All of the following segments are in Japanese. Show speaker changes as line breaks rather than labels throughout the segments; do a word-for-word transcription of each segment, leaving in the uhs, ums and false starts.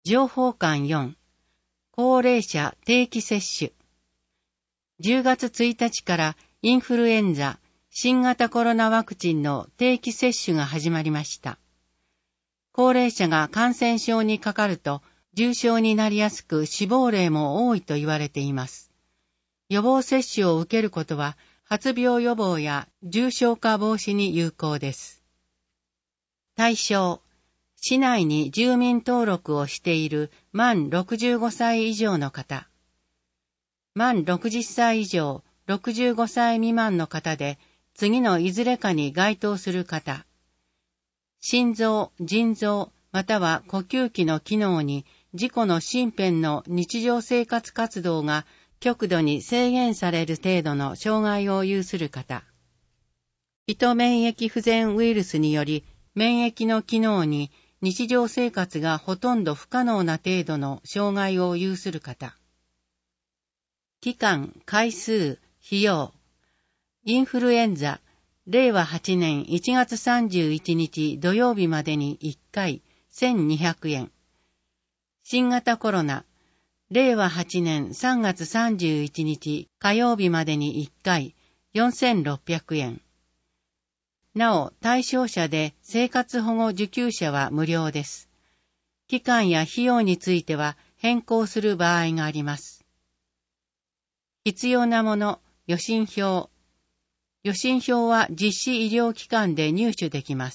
情報館よん、高齢者定期接種。じゅうがつついたちからインフルエンザ、新型コロナワクチンの定期接種が始まりました。高齢者が感染症にかかると重症になりやすく死亡例も多いと言われています。予防接種を受けることは発病予防や重症化防止に有効です。対象、市内に住民登録をしている満ろくじゅうごさい以上の方。満ろくじゅっさい以上、ろくじゅうごさい未満の方で、次のいずれかに該当する方。心臓、腎臓、または呼吸器の機能に自己の身辺の日常生活活動が極度に制限される程度の障害を有する方。ヒト免疫不全ウイルスにより免疫の機能に日常生活がほとんど不可能な程度の障害を有する方。期間、回数、費用。インフルエンザ、れいわはちねんいちがつさんじゅういちにち土曜日までにいっかいせんにひゃくえん。新型コロナ、れいわはちねんさんがつさんじゅういちにち火曜日までにいっかいよんせんろっぴゃくえん。なお、対象者で生活保護受給者は無料です。期間や費用については変更する場合があります。必要なもの、予診票。予診票は実施医療機関で入手できます。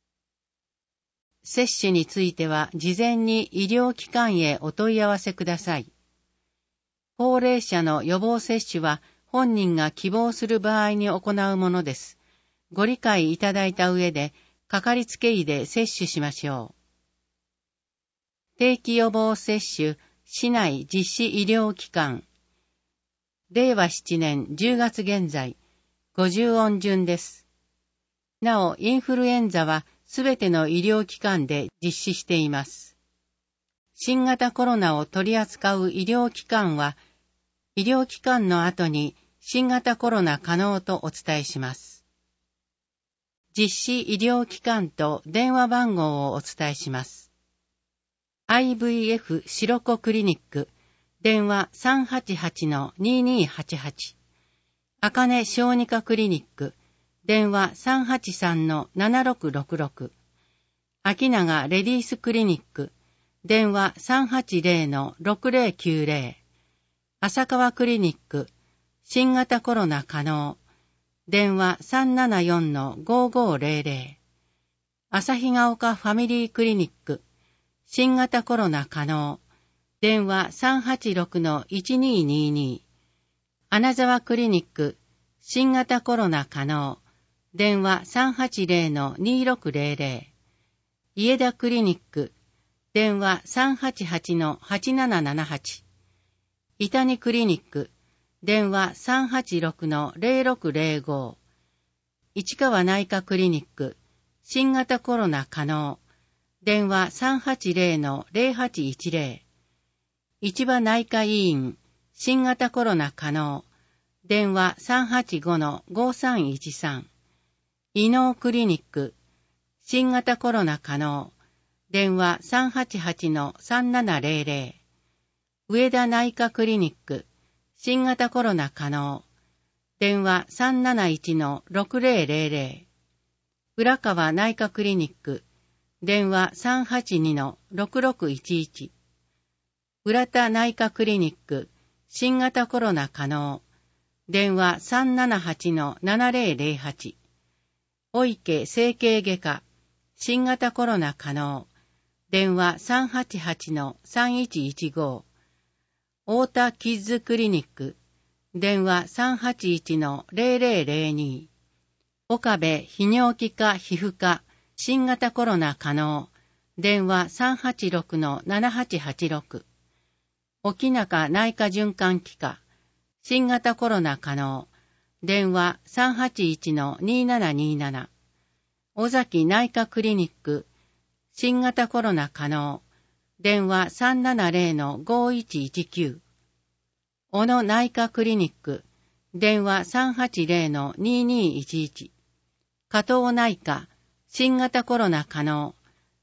接種については事前に医療機関へお問い合わせください。高齢者の予防接種は本人が希望する場合に行うものです。ご理解いただいた上で、かかりつけ医で接種しましょう。定期予防接種、市内実施医療機関。れいわななねんじゅうがつ現在、ごじゅうおん順です。なお、インフルエンザはすべての医療機関で実施しています。新型コロナを取り扱う医療機関は、医療機関の後に新型コロナ可能とお伝えします。実施医療機関と電話番号をお伝えします。アイブイエフ 白子クリニック、電話 さんはちはちのににはちはち。あかね小児科クリニック、電話 さんはちさんのななろくろくろく。秋永レディースクリニック、電話 さんはちぜろのろくぜろきゅうぜろ。浅川クリニック、新型コロナ可能、電話 さんななよんのごごぜろぜろ。旭ヶ丘ファミリークリニック、新型コロナ可能、電話 さんはちろくのいちににに。穴沢クリニック、新型コロナ可能、電話 さんはちぜろのにろくぜろぜろ。家田クリニック、電話 さんはちはちのはちななななはち。伊谷クリニック、電話 さんはちろくのぜろろくぜろご。市川内科クリニック、新型コロナ可能、電話 さんはちぜろのぜろはちいちぜろ。市場内科医院、新型コロナ可能、電話 さんはちごのごさんいちさん。伊能クリニック、新型コロナ可能、電話 さんはちはちのさんななぜろぜろ。上田内科クリニック、新型コロナ可能、電話 さんなないちのろくぜろぜろぜろ。浦川内科クリニック、電話 さんはちにのろくろくいちいち。浦田内科クリニック、新型コロナ可能、電話 さんななはちのななぜろぜろはち。お池整形外科、新型コロナ可能、電話 さんはちはちのさんいちいちご。太田キッズクリニック、電話 さんはちいちのぜろぜろぜろに。岡部泌尿器科皮膚科、新型コロナ可能、電話 さんはちろくのななはちはちろく。沖中内科循環器科、新型コロナ可能、電話 さんはちいちのにななになな。尾崎内科クリニック、新型コロナ可能、電話 さんななぜろのごいちいちきゅう。小野内科クリニック、電話 さんはちぜろのににいちいち。加藤内科、新型コロナ可能、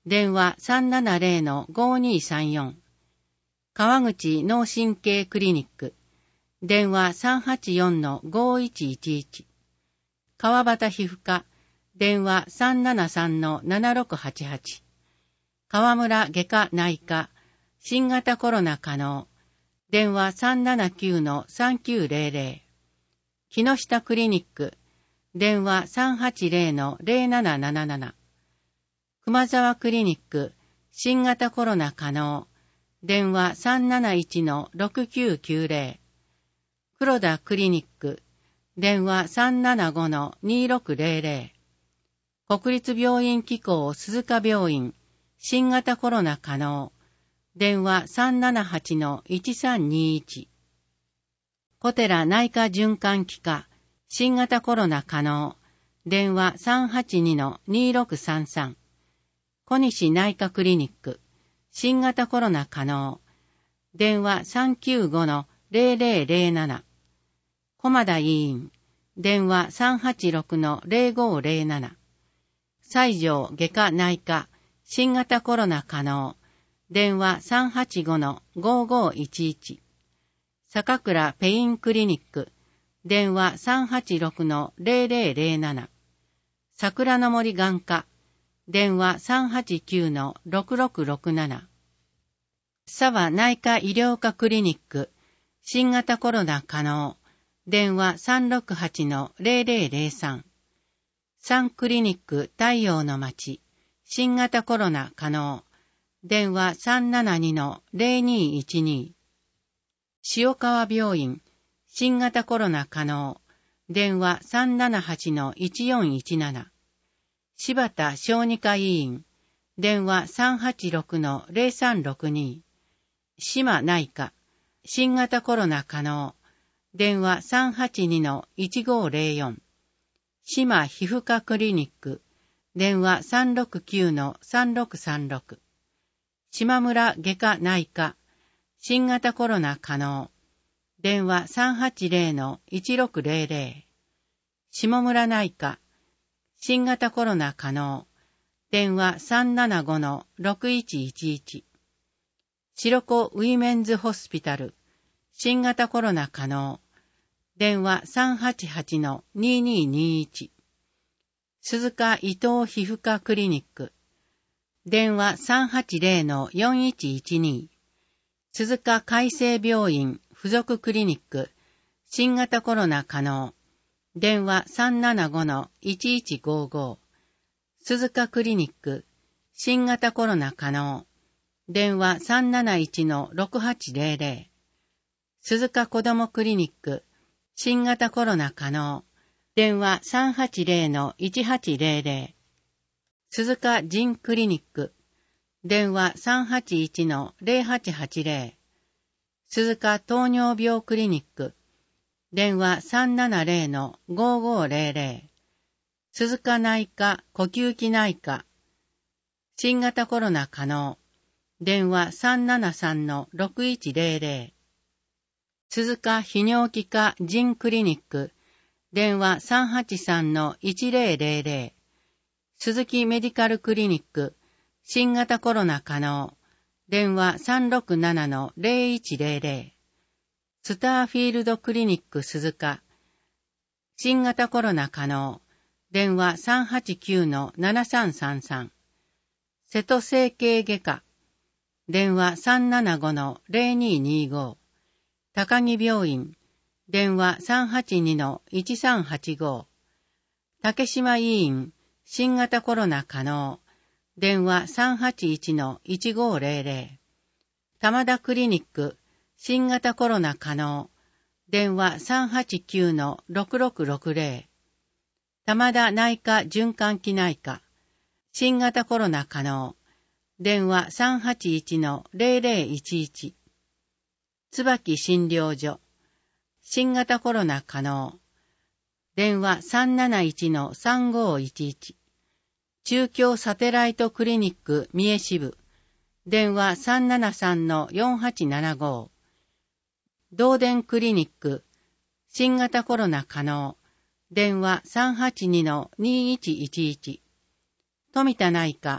電話 さんななゼロのごにさんよん。川口脳神経クリニック。電話 さんはちよんのごいちいちいち。川端皮膚科。電話 さんななさんのななろくはちはち。川村外科内科。新型コロナ可能。電話 さんななきゅうのさんきゅうゼロゼロ。木下クリニック。電話 さんはちゼロのゼロななななな。熊沢クリニック。新型コロナ可能。電話 さんなないちのろくきゅうきゅうゼロ。黒田クリニック。電話 さんななごのにろくゼロゼロ。国立病院機構鈴鹿病院。新型コロナ可能。電話 さんななはちのいちさんにいち。小寺内科循環器科。新型コロナ可能。電話 さんはちにのにろくさんさん。小西内科クリニック。新型コロナ可能。電話 さんきゅうごのゼロゼロゼロなな。駒田医院。電話 さんはちろくのゼロごゼロなな。西条外科内科。新型コロナ可能。電話 さんはちごのごごいちいち。坂倉ペインクリニック。電話 さんはちろくのゼロゼロゼロなな。桜の森眼科。電話 さんはちきゅうのろくろくろくなな。沢内科医療科クリニック。新型コロナ可能。電話 さんろくはちのゼロゼロゼロさん。サンクリニック太陽の町。新型コロナ可能。電話 さんななにのゼロにいちに。塩川病院。新型コロナ可能。電話 さんななはちのいちよんいちなな。柴田小児科医院。電話 さんはちろくのゼロさんろくに。島内科。新型コロナ可能。電話 さんはちにのいちごゼロよん。島皮膚科クリニック。電話 さんろくきゅうのさんろくさんろく。島村外科内科。新型コロナ可能。電話 さんはちゼロのいちろくゼロゼロ。下村内科。新型コロナ可能。電話 さんななごのろくいちいちいち。白子ウィメンズホスピタル。新型コロナ可能。電話 さんはちはちのにににいち。鈴鹿伊藤皮膚科クリニック。電話 さんはちゼロのよんいちいちに。鈴鹿海生病院附属クリニック。新型コロナ可能。電話 さんななごのいちいちごご。鈴鹿クリニック。新型コロナ可能。電話 さんなないちのろくはちゼロゼロ。鈴鹿子どもクリニック。新型コロナ可能。電話 さんはちゼロのいちはちゼロゼロ。鈴鹿腎クリニック。電話 さんはちいちのゼロはちはちゼロ。鈴鹿糖尿病クリニック。電話 さんななゼロのごごゼロゼロ。鈴鹿内科呼吸器内科。新型コロナ可能。電話 さんななさんのろくいちゼロゼロ。鈴鹿泌尿器科腎クリニック。電話 さんはちさんのいちゼロゼロゼロ。鈴木メディカルクリニック。新型コロナ可能。電話 さんろくななのゼロいちゼロゼロ。スターフィールドクリニック鈴鹿。新型コロナ可能。電話 さんはちきゅうのななさんさんさん。瀬戸整形外科。電話 さんななごのゼロににご。高木病院。電話 さんはちにのいちさんはちご。竹島医院。新型コロナ可能。電話 さんはちいちのいちごゼロゼロ。玉田クリニック。新型コロナ可能。電話 さんはちきゅうのろくろくろくゼロ。玉田内科循環器内科。新型コロナ可能。電話 さんはちいちのゼロゼロいちいち。椿診療所。新型コロナ可能。電話 さんなないちのさんごいちいち。中京サテライトクリニック三重支部。電話 さんななさんのよんはちななご。東電クリニック。新型コロナ可能。電話 さんはちにのにいちいちいち。富田内科。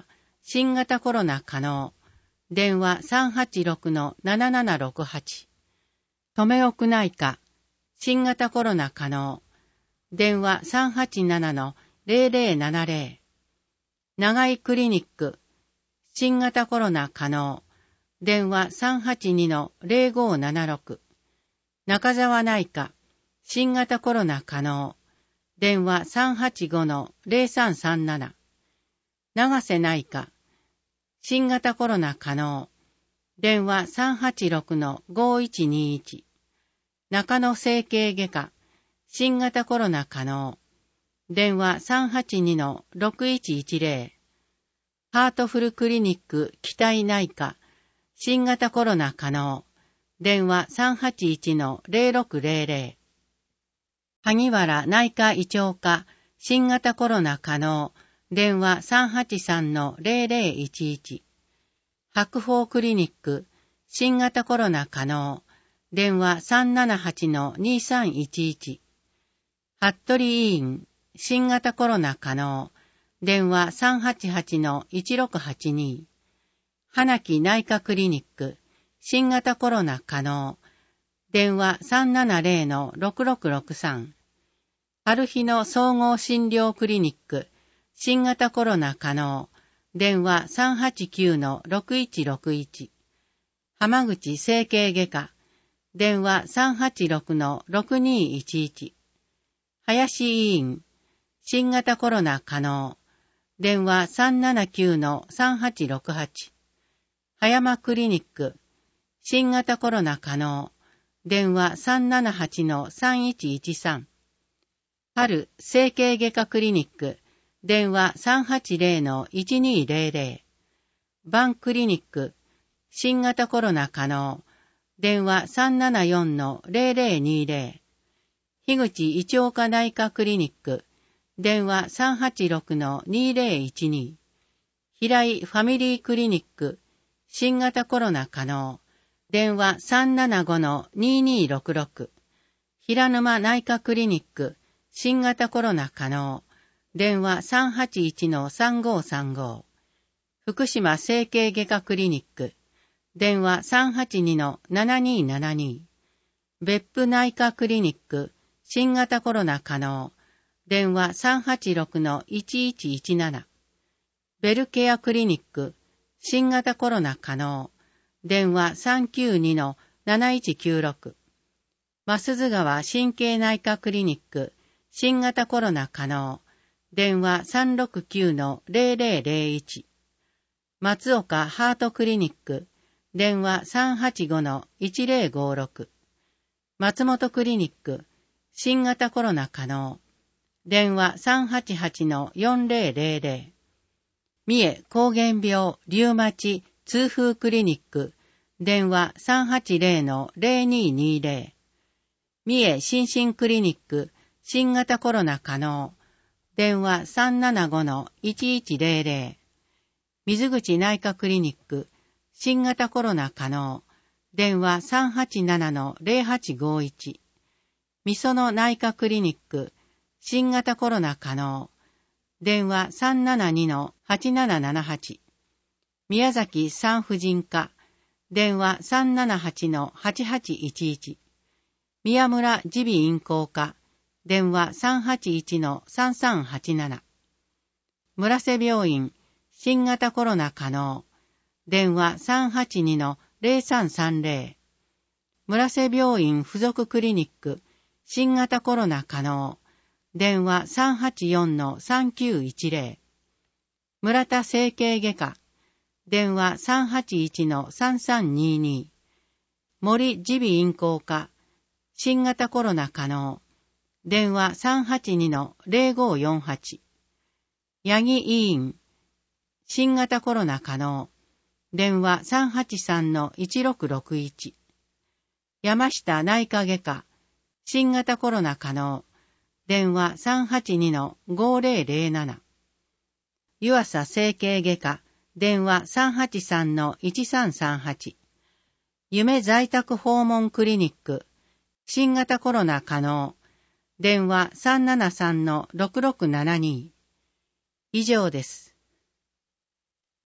新型コロナ可能。電話 さんはちろくのななななろくはち。留奥内科。新型コロナ可能。電話 さんはちななのぜろぜろななぜろ。長井クリニック。新型コロナ可能。電話 さんはちにのぜろごななろく。中沢内科。新型コロナ可能。電話 さんはちごのぜろさんさんなな。長瀬内科。新型コロナ可能。電話 さんはちろくのごいちにいち。中野整形外科。新型コロナ可能。電話 さんはちにのろくいちいちぜろ。ハートフルクリニック期待内科。新型コロナ可能。電話 さんはちいちのぜろろくぜろぜろ。萩原内科胃腸科。新型コロナ可能。電話 さんはちさんのぜろぜろいちいち。白鳳クリニック。新型コロナ可能。電話 さんななはちのにさんいちいち。服部医院。新型コロナ可能。電話 さんはちはちのいちろくはちに。花木内科クリニック。新型コロナ可能。電話 さんななぜろのろくろくろくさん。春日野総合診療クリニック。新型コロナ可能。電話 さんはちきゅうのろくいちろくいち。浜口整形外科。電話 さんはちろくのろくにいちいち。林医院。新型コロナ可能。電話 さんななきゅうのさんはちろくはち。葉山クリニック。新型コロナ可能。電話 さんななはちのさんいちいちさん。春整形外科クリニック。電話 さんはちぜろのいちにぜろぜろ。バンクリニック。新型コロナ可能。電話 さんななよんのぜろぜろにぜろ。樋口胃腸科内科クリニック。電話 さんはちろくのにぜろいちに。平井ファミリークリニック。新型コロナ可能。電話 さんななごのににろくろく。平沼内科クリニック。新型コロナ可能。電話 さんはちいちのさんごさんご。福島整形外科クリニック。電話 さんはちにのななにななに。別府内科クリニック。新型コロナ可能。電話 さんはちろくのいちいちいちなな。ベルケアクリニック。新型コロナ可能。電話 さんきゅうにのなないちきゅうろく。増津川神経内科クリニック。新型コロナ可能。電話 さんろくきゅうのぜろぜろぜろいち。松岡ハートクリニック。電話 さんはちごのいちぜろごろく。松本クリニック。新型コロナ可能。電話 さんはちはちのよんぜろぜろぜろ。三重膠原病リウマチ痛風クリニック。電話 さんはちぜろのぜろににぜろ。三重心身クリニック。新型コロナ可能。電話 さんななごのいちいちぜろぜろ。水口内科クリニック。新型コロナ可能。電話 さんはちななのぜろはちごいち。みその内科クリニック。新型コロナ可能。電話 さんななにのはちななななはち。宮崎産婦人科。電話 さんななはちのはちはちいちいち。宮村耳鼻咽喉科。電話 さんはちいちのさんさんはちなな。村瀬病院。新型コロナ可能。電話 さんはちにのぜろさんさんぜろ。村瀬病院附属クリニック。新型コロナ可能。電話 さんはちよんのさんきゅういちぜろ。村田整形外科。電話 さんはちいちのさんさんにに。森耳鼻咽喉科。新型コロナ可能。電話 さんはちにのぜろごよんはち。八木医院。新型コロナ可能。電話 さんはちさんのいちろくろくいち。山下内科外科。新型コロナ可能。電話 さんはちにのごぜろぜろなな。湯浅整形外科。電話 さんはちさんのいちさんさんはち。夢在宅訪問クリニック。新型コロナ可能。電話 さんななさんのろくろくななに。以上です。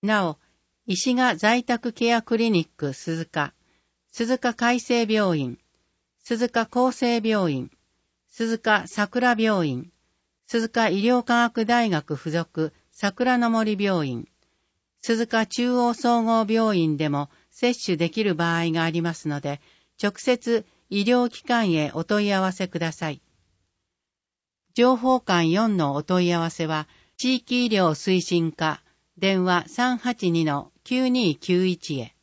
なお、石賀在宅ケアクリニック鈴鹿、鈴鹿海生病院、鈴鹿厚生病院、鈴鹿桜病院、鈴鹿医療科学大学附属桜の森病院、鈴鹿中央総合病院でも接種できる場合がありますので、直接医療機関へお問い合わせください。情報館よんのお問い合わせは、地域医療推進課、電話 さんはちにのきゅうにきゅういち へ。